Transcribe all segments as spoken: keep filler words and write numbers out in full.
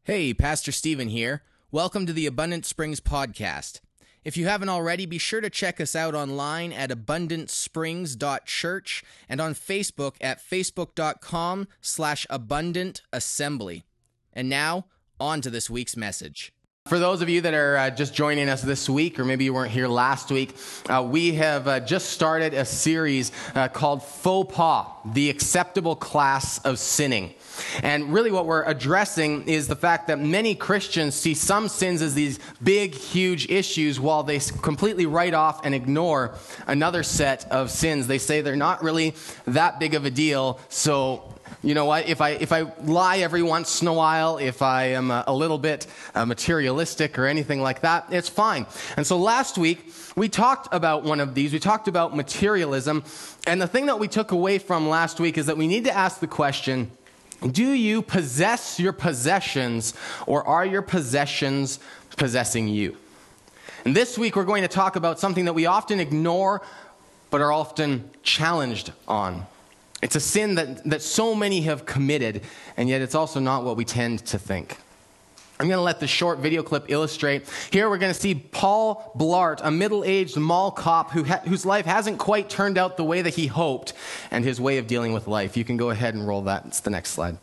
Hey, Pastor Stephen here. Welcome to the Abundant Springs podcast. If you haven't already, be sure to check us out online at abundant springs dot church and on Facebook at facebook.com slash abundantassembly. And now, on to this week's message. For those of you that are uh, just joining us this week, or maybe you weren't here last week, uh, we have uh, just started a series uh, called Faux Pas, the Acceptable Class of Sinning. And really what we're addressing is the fact that many Christians see some sins as these big, huge issues while they completely write off and ignore another set of sins. They say they're not really that big of a deal, so you know what, if I if I lie every once in a while, if I am a, a little bit uh, materialistic or anything like that, it's fine. And so last week, we talked about one of these. We talked about materialism. And the thing that we took away from last week is that we need to ask the question, do you possess your possessions, or are your possessions possessing you? And this week, we're going to talk about something that we often ignore, but are often challenged on. It's a sin that, that so many have committed, and yet it's also not what we tend to think. I'm going to let the short video clip illustrate. Here we're going to see Paul Blart, a middle-aged mall cop who ha- whose life hasn't quite turned out the way that he hoped, and his way of dealing with life. You can go ahead and roll that. It's the next slide.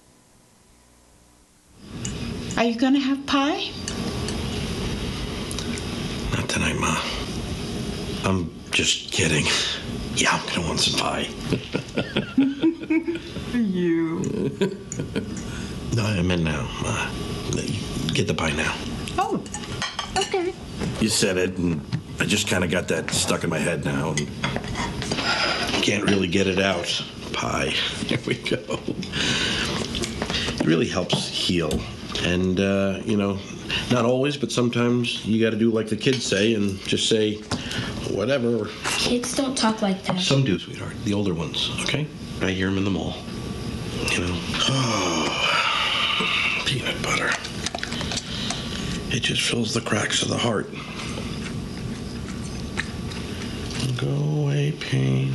Are you going to have pie? Not tonight, Ma. I'm just kidding. Yeah, I'm going to want some pie. You. No, I'm in now, Ma. Get the pie now. Oh, okay. You said it, and I just kind of got that stuck in my head now. And can't really get it out. Pie. Here we go. It really helps heal. And, uh, you know, not always, but sometimes you got to do like the kids say and just say, whatever. Kids don't talk like that. Some do, sweetheart. The older ones, okay? I hear them in the mall. You know? Oh, peanut butter. It just fills the cracks of the heart. Go away, pain.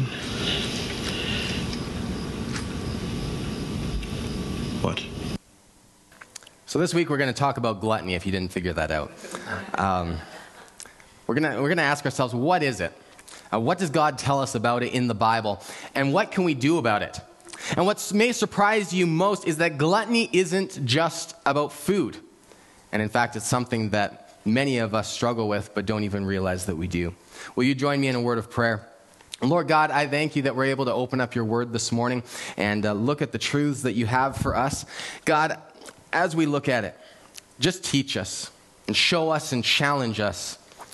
What? So this week we're going to talk about gluttony, if you didn't figure that out. Um, we're going to we're going to ask ourselves, what is it? Uh, what does God tell us about it in the Bible? And what can we do about it? And what may surprise you most is that gluttony isn't just about food. And in fact, it's something that many of us struggle with, but don't even realize that we do. Will you join me in a word of prayer? Lord God, I thank you that we're able to open up your word this morning and uh, look at the truths that you have for us. God, as we look at it, just teach us and show us and challenge us.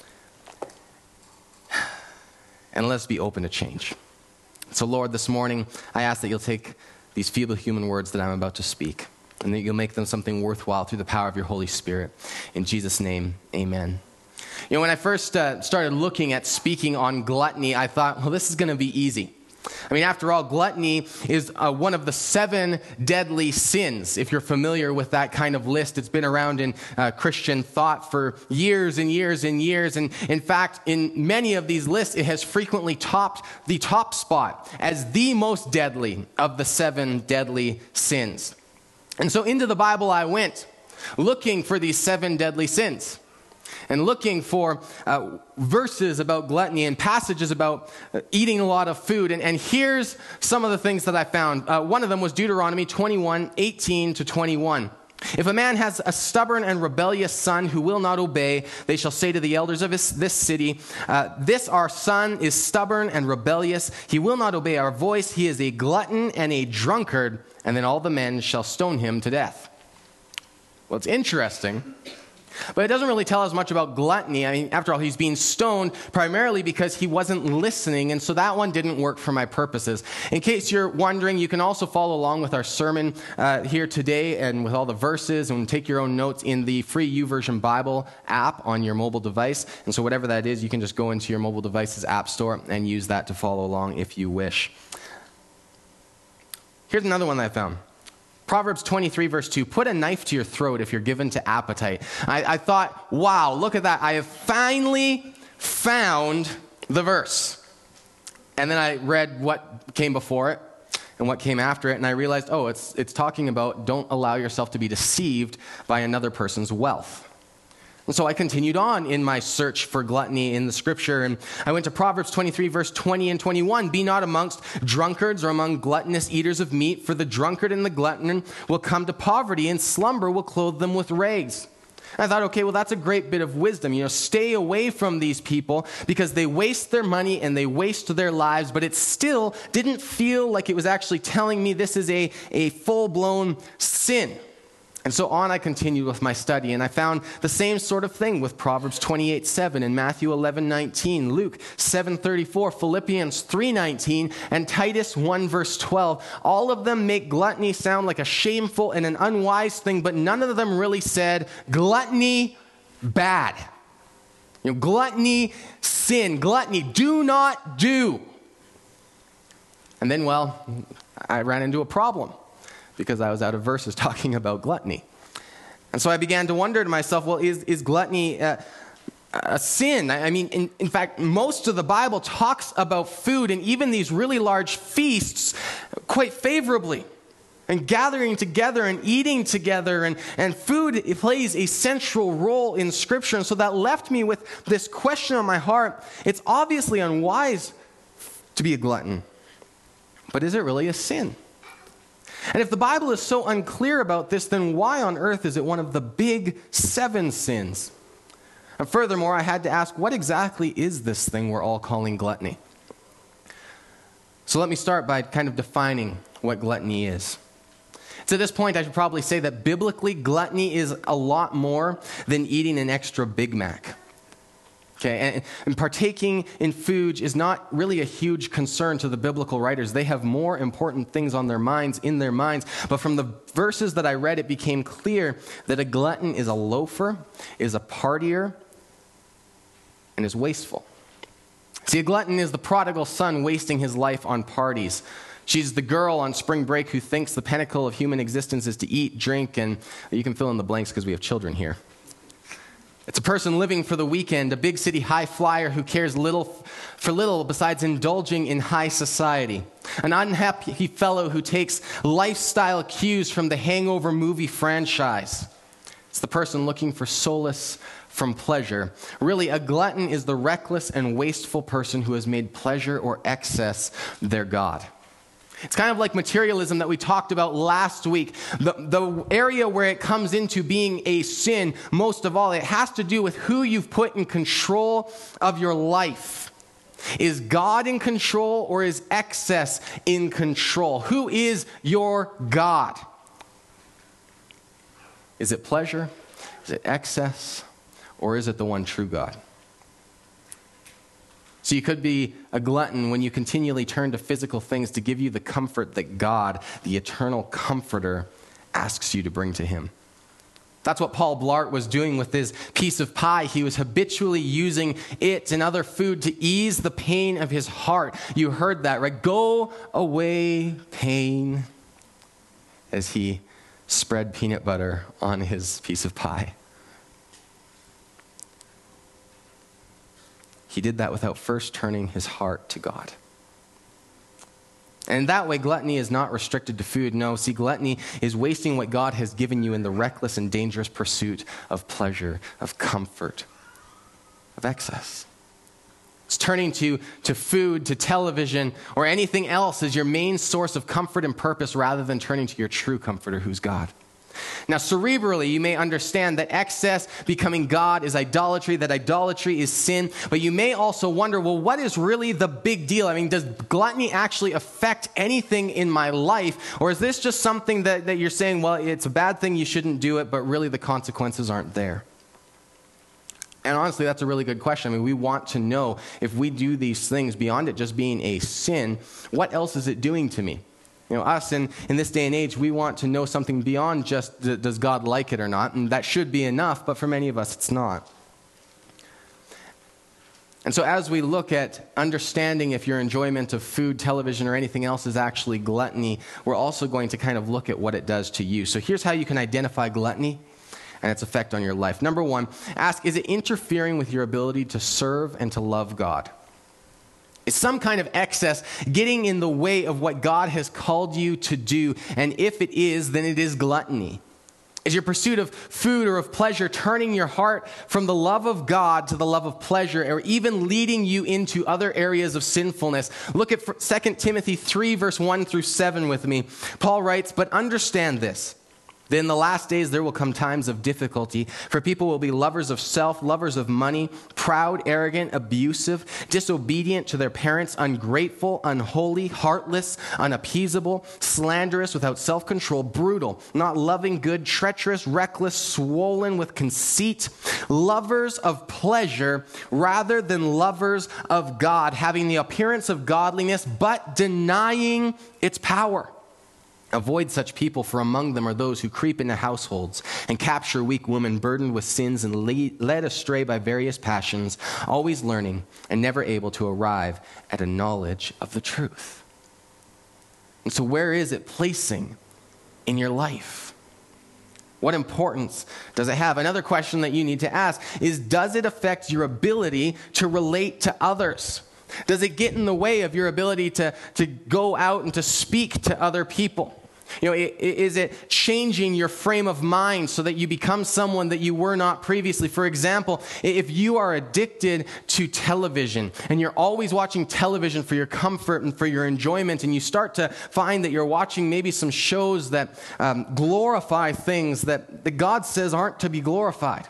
And let's be open to change. So Lord, this morning, I ask that you'll take these feeble human words that I'm about to speak, and that you'll make them something worthwhile through the power of your Holy Spirit. In Jesus' name, amen. You know, when I first uh, started looking at speaking on gluttony, I thought, well, this is going to be easy. I mean, after all, gluttony is uh, one of the seven deadly sins. If you're familiar with that kind of list, it's been around in uh, Christian thought for years and years and years. And in fact, in many of these lists, it has frequently topped the top spot as the most deadly of the seven deadly sins. And so into the Bible I went, looking for these seven deadly sins, and looking for uh, verses about gluttony and passages about uh, eating a lot of food. And, and here's some of the things that I found. Uh, one of them was Deuteronomy twenty-one, eighteen to twenty-one. If a man has a stubborn and rebellious son who will not obey, they shall say to the elders of his, this city, uh, this our son is stubborn and rebellious. He will not obey our voice. He is a glutton and a drunkard. And then all the men shall stone him to death. Well, it's interesting, but it doesn't really tell us much about gluttony. I mean, after all, he's being stoned primarily because he wasn't listening, and so that one didn't work for my purposes. In case you're wondering, you can also follow along with our sermon uh, here today and with all the verses, and take your own notes in the free YouVersion Bible app on your mobile device. And so whatever that is, you can just go into your mobile device's app store and use that to follow along if you wish. Here's another one that I found. Proverbs twenty-three, verse two, put a knife to your throat if you're given to appetite. I, I thought, wow, look at that. I have finally found the verse. And then I read what came before it. and what came after it, and I realized, oh, it's, it's talking about don't allow yourself to be deceived by another person's wealth. And so I continued on in my search for gluttony in the scripture, and I went to Proverbs twenty-three, verse twenty and twenty-one. Be not amongst drunkards or among gluttonous eaters of meat, for the drunkard and the glutton will come to poverty, and slumber will clothe them with rags. And I thought, okay, well, that's a great bit of wisdom. You know, stay away from these people because they waste their money and they waste their lives, but it still didn't feel like it was actually telling me this is a, a full-blown sin. And so on I continued with my study, and I found the same sort of thing with Proverbs twenty-eight seven and Matthew eleven nineteen, Luke seven thirty-four, Philippians three nineteen, and Titus one verse twelve. All of them make gluttony sound like a shameful and an unwise thing, but none of them really said gluttony bad. You know, gluttony sin, gluttony do not do. And then, well, I ran into a problem, because I was out of verses talking about gluttony. And so I began to wonder to myself, well, is, is gluttony uh, a sin? I mean, in, in fact, most of the Bible talks about food and even these really large feasts quite favorably. And gathering together and eating together, and, and food it plays a central role in Scripture. And so that left me with this question on my heart. It's obviously unwise to be a glutton, but is it really a sin? And if the Bible is so unclear about this, then why on earth is it one of the big seven sins? And furthermore, I had to ask, what exactly is this thing we're all calling gluttony? So let me start by kind of defining what gluttony is. To this point, I should probably say that biblically, gluttony is a lot more than eating an extra Big Mac. Okay, and, and partaking in food is not really a huge concern to the biblical writers. They have more important things on their minds, in their minds. But from the verses that I read, it became clear that a glutton is a loafer, is a partier, and is wasteful. See, a glutton is the prodigal son wasting his life on parties. She's the girl on spring break who thinks the pinnacle of human existence is to eat, drink, and you can fill in the blanks because we have children here. It's a person living for the weekend, a big city high flyer who cares little for little besides indulging in high society. An unhappy fellow who takes lifestyle cues from the Hangover movie franchise. It's the person looking for solace from pleasure. Really, a glutton is the reckless and wasteful person who has made pleasure or excess their god. It's kind of like materialism that we talked about last week. The, the area where it comes into being a sin, most of all, it has to do with who you've put in control of your life. Is God in control, or is excess in control? Who is your God? Is it pleasure? Is it excess? Or is it the one true God? So you could be a glutton when you continually turn to physical things to give you the comfort that God, the eternal comforter, asks you to bring to him. That's what Paul Blart was doing with his piece of pie. He was habitually using it and other food to ease the pain of his heart. You heard that, right? Go away, pain, as he spread peanut butter on his piece of pie. He did that without first turning his heart to God. And that way, gluttony is not restricted to food. No, see, gluttony is wasting what God has given you in the reckless and dangerous pursuit of pleasure, of comfort, of excess. It's turning to, to food, to television, or anything else as your main source of comfort and purpose rather than turning to your true comforter, who's God. Now, cerebrally, you may understand that excess, becoming God, is idolatry, that idolatry is sin, but you may also wonder, well, what is really the big deal? I mean, does gluttony actually affect anything in my life, or is this just something that, that you're saying, well, it's a bad thing, you shouldn't do it, but really the consequences aren't there? And honestly, that's a really good question. I mean, we want to know if we do these things beyond it just being a sin, what else is it doing to me? You know, us in, in this day and age, we want to know something beyond just d- does God like it or not, and that should be enough, but for many of us, it's not. And so as we look at understanding if your enjoyment of food, television, or anything else is actually gluttony, we're also going to kind of look at what it does to you. So here's how you can identify gluttony and its effect on your life. Number one, ask, is it interfering with your ability to serve and to love God? Is some kind of excess getting in the way of what God has called you to do? And if it is, then it is gluttony. Is your pursuit of food or of pleasure turning your heart from the love of God to the love of pleasure, or even leading you into other areas of sinfulness? Look at Second Timothy three, verse one through seven with me. Paul writes, "But understand this, that in the last days there will come times of difficulty, for people will be lovers of self, lovers of money, proud, arrogant, abusive, disobedient to their parents, ungrateful, unholy, heartless, unappeasable, slanderous, without self-control, brutal, not loving good, treacherous, reckless, swollen with conceit, lovers of pleasure rather than lovers of God, having the appearance of godliness, but denying its power. Avoid such people, for among them are those who creep into households and capture weak women burdened with sins and lead, led astray by various passions, always learning and never able to arrive at a knowledge of the truth." And so where is it placing in your life? What importance does it have? Another question that you need to ask is, does it affect your ability to relate to others? Does it get in the way of your ability to, to go out and to speak to other people? You know, is it changing your frame of mind so that you become someone that you were not previously? For example, if you are addicted to television and you're always watching television for your comfort and for your enjoyment, and you start to find that you're watching maybe some shows that um, glorify things that, that God says aren't to be glorified.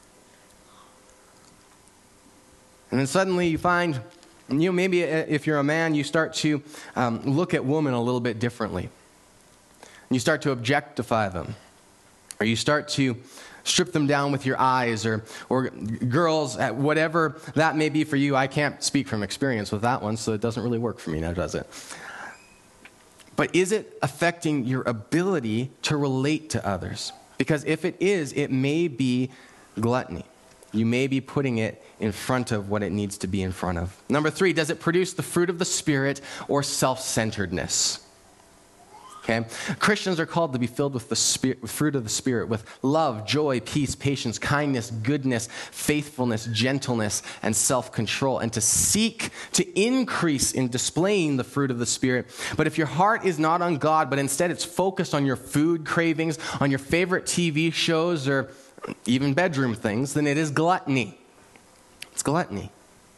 And then suddenly you find, you know, maybe if you're a man, you start to um, look at women a little bit differently. You start to objectify them, or you start to strip them down with your eyes, or or girls, whatever that may be for you. I can't speak from experience with that one, so it doesn't really work for me now, does it? But is it affecting your ability to relate to others? Because if it is, it may be gluttony. You may be putting it in front of what it needs to be in front of. Number three, does it produce the fruit of the Spirit or self-centeredness? Okay? Christians are called to be filled with the spirit, with fruit of the Spirit, with love, joy, peace, patience, kindness, goodness, faithfulness, gentleness, and self-control, and to seek to increase in displaying the fruit of the Spirit. But if your heart is not on God, but instead it's focused on your food cravings, on your favorite T V shows, or even bedroom things, then it is gluttony. It's gluttony.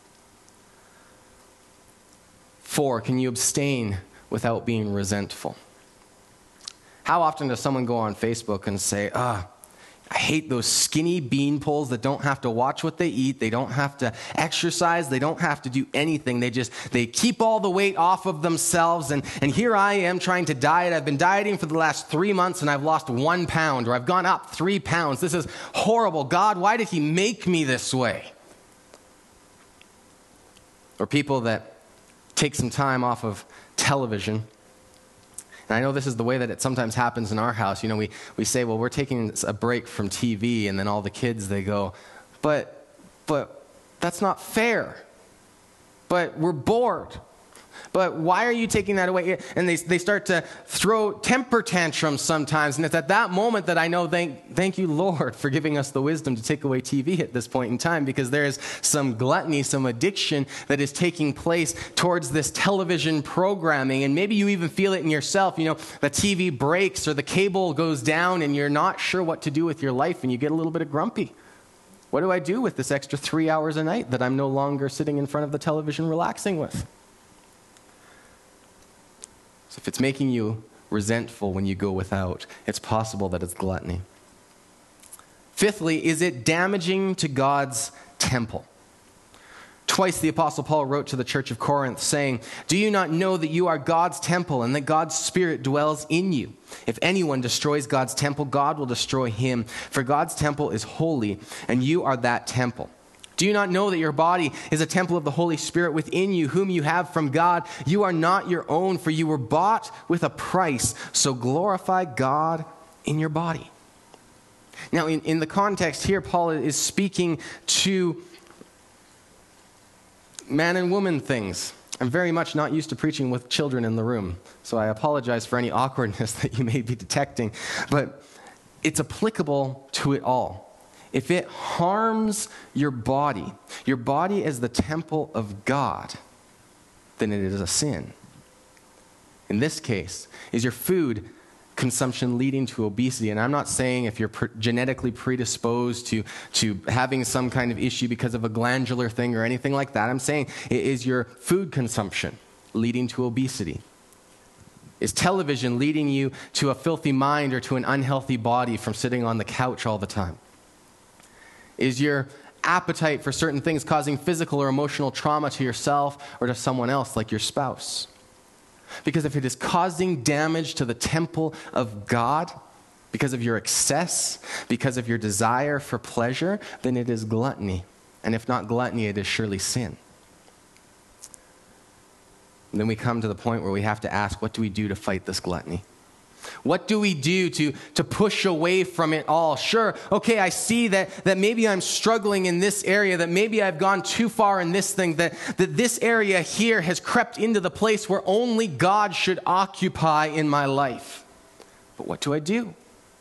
Four, can you abstain without being resentful? How often does someone go on Facebook and say, ah, I hate those skinny bean poles that don't have to watch what they eat. They don't have to exercise. They don't have to do anything. They just, they keep all the weight off of themselves. And, and here I am trying to diet. I've been dieting for the last three months and I've lost one pound, or I've gone up three pounds. This is horrible. God, why did he make me this way? Or people that take some time off of television. And I know this is the way that it sometimes happens in our house. You know, we, we say, well, we're taking a break from T V, and then all the kids, they go, but, but that's not fair. But we're bored. But why are you taking that away? And they they start to throw temper tantrums sometimes. And it's at that moment that I know, thank, thank you, Lord, for giving us the wisdom to take away T V at this point in time, because there is some gluttony, some addiction that is taking place towards this television programming. And maybe you even feel it in yourself. You know, the T V breaks or the cable goes down and you're not sure what to do with your life, and you get a little bit of grumpy. What do I do with this extra three hours a night that I'm no longer sitting in front of the television relaxing with? So if it's making you resentful when you go without, it's possible that it's gluttony. Fifthly, is it damaging to God's temple? Twice the Apostle Paul wrote to the church of Corinth saying, "Do you not know that you are God's temple and that God's Spirit dwells in you? If anyone destroys God's temple, God will destroy him. For God's temple is holy, and you are that temple. Do you not know that your body is a temple of the Holy Spirit within you, whom you have from God? You are not your own, for you were bought with a price. So glorify God in your body." Now, in, in the context here, Paul is speaking to man and woman things. I'm very much not used to preaching with children in the room, so I apologize for any awkwardness that you may be detecting. But it's applicable to it all. If it harms your body, your body as the temple of God, then it is a sin. In this case, is your food consumption leading to obesity? And I'm not saying if you're pre- genetically predisposed to, to having some kind of issue because of a glandular thing or anything like that. I'm saying, is your food consumption leading to obesity? Is television leading you to a filthy mind or to an unhealthy body from sitting on the couch all the time? Is your appetite for certain things causing physical or emotional trauma to yourself or to someone else, like your spouse? Because if it is causing damage to the temple of God because of your excess, because of your desire for pleasure, then it is gluttony. And if not gluttony, it is surely sin. And then we come to the point where we have to ask, what do we do to fight this gluttony? What do we do to, to push away from it all? Sure, okay, I see that, that maybe I'm struggling in this area, that maybe I've gone too far in this thing, that, that this area here has crept into the place where only God should occupy in my life. But what do I do?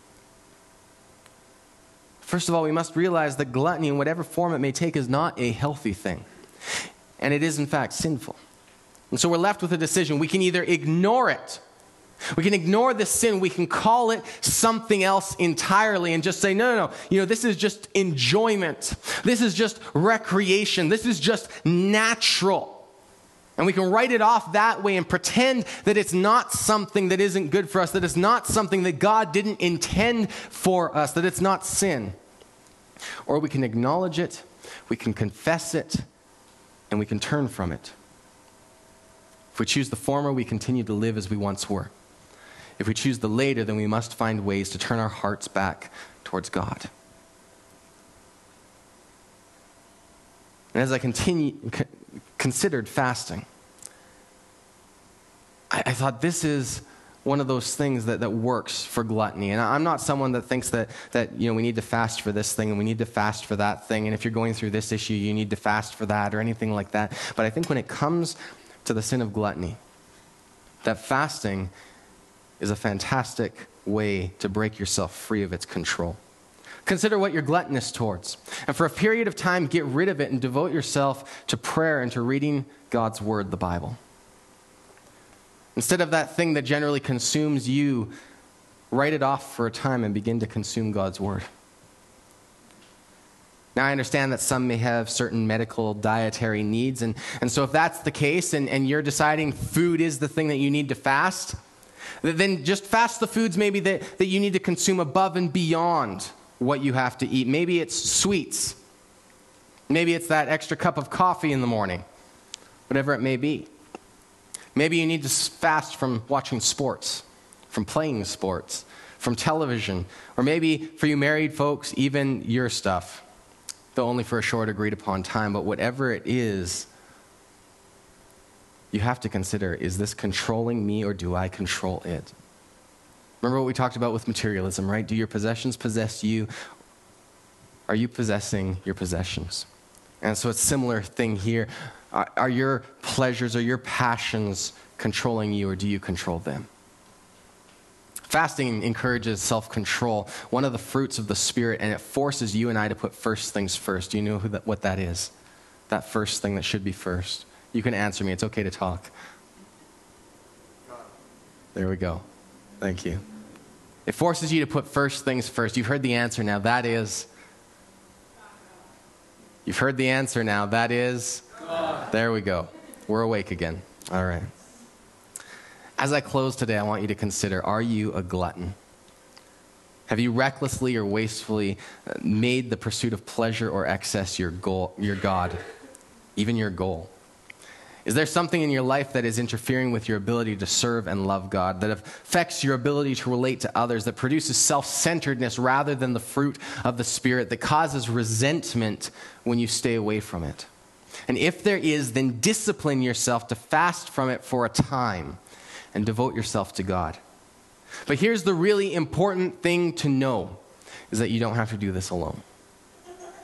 First of all, we must realize that gluttony, in whatever form it may take, is not a healthy thing. And it is, in fact, sinful. And so we're left with a decision. We can either ignore it. We can ignore the sin. We can call it something else entirely and just say, no, no, no. You know, this is just enjoyment. This is just recreation. This is just natural. And we can write it off that way and pretend that it's not something that isn't good for us, that it's not something that God didn't intend for us, that it's not sin. Or we can acknowledge it, we can confess it, and we can turn from it. If we choose the former, we continue to live as we once were. If we choose the later, then we must find ways to turn our hearts back towards God. And as I continue, c- considered fasting, I, I thought this is one of those things that, that works for gluttony. And I'm not someone that thinks that, that, you know, we need to fast for this thing and we need to fast for that thing. And if you're going through this issue, you need to fast for that or anything like that. But I think when it comes to the sin of gluttony, that fasting is a fantastic way to break yourself free of its control. Consider what you're gluttonous towards. And for a period of time, get rid of it and devote yourself to prayer and to reading God's word, the Bible. Instead of that thing that generally consumes you, write it off for a time and begin to consume God's word. Now, I understand that some may have certain medical dietary needs, and, and so if that's the case and, and you're deciding food is the thing that you need to fast, then just fast the foods maybe that, that you need to consume above and beyond what you have to eat. Maybe it's sweets. Maybe it's that extra cup of coffee in the morning, whatever it may be. Maybe you need to fast from watching sports, from playing sports, from television, or maybe for you married folks, even your stuff, though only for a short agreed upon time. But whatever it is, you have to consider, is this controlling me or do I control it? Remember what we talked about with materialism, right? Do your possessions possess you? Are you possessing your possessions? And so it's a similar thing here. Are, are your pleasures or your passions controlling you or do you control them? Fasting encourages self-control, one of the fruits of the Spirit, and it forces you and I to put first things first. Do you know who that, what that is? That first thing that should be first. You can answer me. It's okay to talk. There we go. Thank you. It forces you to put first things first. You've heard the answer now. That is... You've heard the answer now. That is... God. There we go. We're awake again. All right. As I close today, I want you to consider, are you a glutton? Have you recklessly or wastefully made the pursuit of pleasure or excess your goal, your God, even your goal? Is there something in your life that is interfering with your ability to serve and love God, that affects your ability to relate to others, that produces self-centeredness rather than the fruit of the Spirit, that causes resentment when you stay away from it? And if there is, then discipline yourself to fast from it for a time and devote yourself to God. But here's the really important thing to know, is that you don't have to do this alone.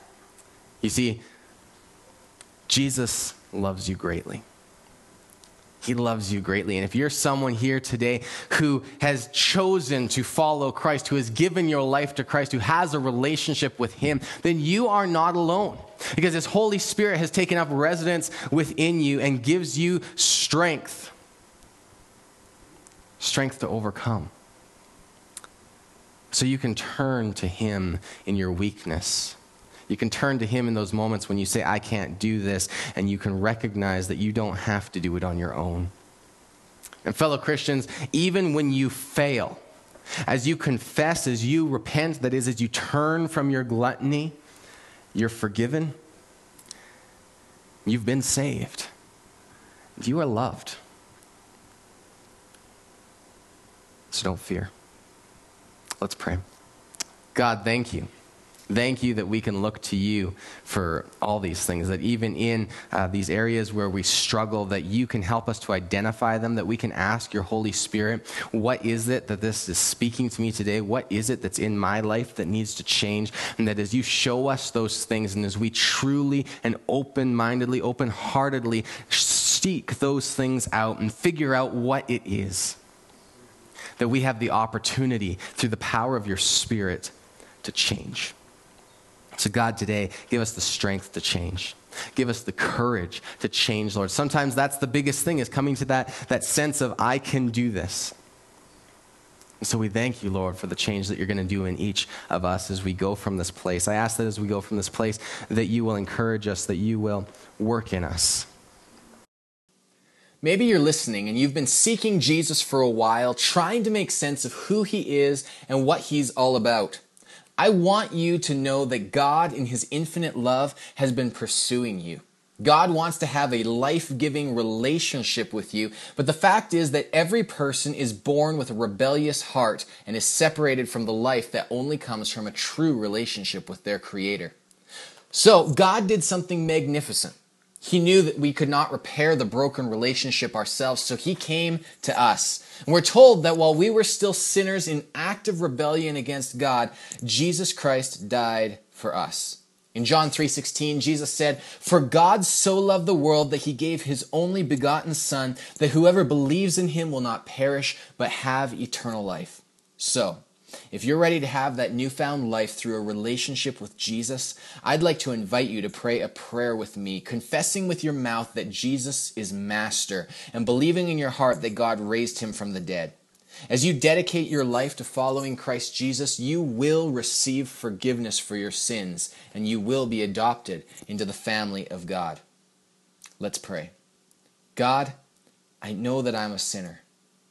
You see, Jesus loves you greatly. He loves you greatly. And if you're someone here today who has chosen to follow Christ, who has given your life to Christ, who has a relationship with him, then you are not alone. Because his Holy Spirit has taken up residence within you and gives you strength. Strength to overcome. So you can turn to him in your weakness. You can turn to him in those moments when you say, I can't do this, and you can recognize that you don't have to do it on your own. And fellow Christians, even when you fail, as you confess, as you repent, that is, as you turn from your gluttony, you're forgiven. You've been saved. You are loved. So don't fear. Let's pray. God, thank you. Thank you that we can look to you for all these things, that even in uh, these areas where we struggle, that you can help us to identify them, that we can ask your Holy Spirit, what is it that this is speaking to me today? What is it that's in my life that needs to change? And that as you show us those things, and as we truly and open-mindedly, open-heartedly seek those things out and figure out what it is, that we have the opportunity through the power of your Spirit to change. So God, today, give us the strength to change. Give us the courage to change, Lord. Sometimes that's the biggest thing, is coming to that, that sense of, I can do this. And so we thank you, Lord, for the change that you're going to do in each of us as we go from this place. I ask that as we go from this place, that you will encourage us, that you will work in us. Maybe you're listening and you've been seeking Jesus for a while, trying to make sense of who he is and what he's all about. I want you to know that God, in his infinite love, has been pursuing you. God wants to have a life-giving relationship with you, but the fact is that every person is born with a rebellious heart and is separated from the life that only comes from a true relationship with their Creator. So God did something magnificent. He knew that we could not repair the broken relationship ourselves, so he came to us. And we're told that while we were still sinners in active rebellion against God, Jesus Christ died for us. In John three sixteen, Jesus said, "For God so loved the world that he gave his only begotten Son, that whoever believes in him will not perish, but have eternal life." So, if you're ready to have that newfound life through a relationship with Jesus, I'd like to invite you to pray a prayer with me, confessing with your mouth that Jesus is Master and believing in your heart that God raised him from the dead. As you dedicate your life to following Christ Jesus, you will receive forgiveness for your sins and you will be adopted into the family of God. Let's pray. God, I know that I'm a sinner.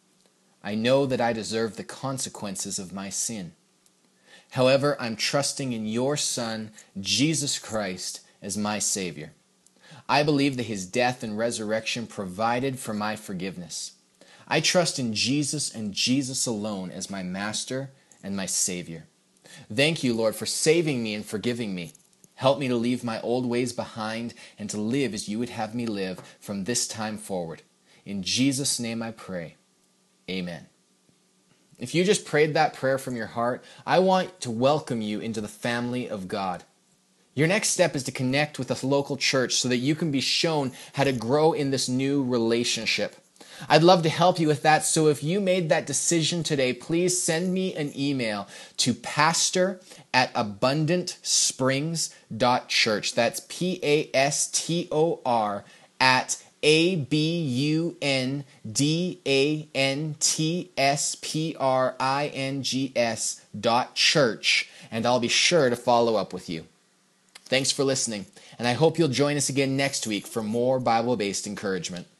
I know that I deserve the consequences of my sin. However, I'm trusting in your Son, Jesus Christ, as my Savior. I believe that his death and resurrection provided for my forgiveness. I trust in Jesus and Jesus alone as my Master and my Savior. Thank you, Lord, for saving me and forgiving me. Help me to leave my old ways behind and to live as you would have me live from this time forward. In Jesus' name I pray. Amen. If you just prayed that prayer from your heart, I want to welcome you into the family of God. Your next step is to connect with a local church so that you can be shown how to grow in this new relationship. I'd love to help you with that, so if you made that decision today, please send me an email to pastor at abundant springs dot church. That's P A S T O R at A B U N D A N T S P R I N G S dot church, and I'll be sure to follow up with you. Thanks for listening, and I hope you'll join us again next week for more Bible-based encouragement.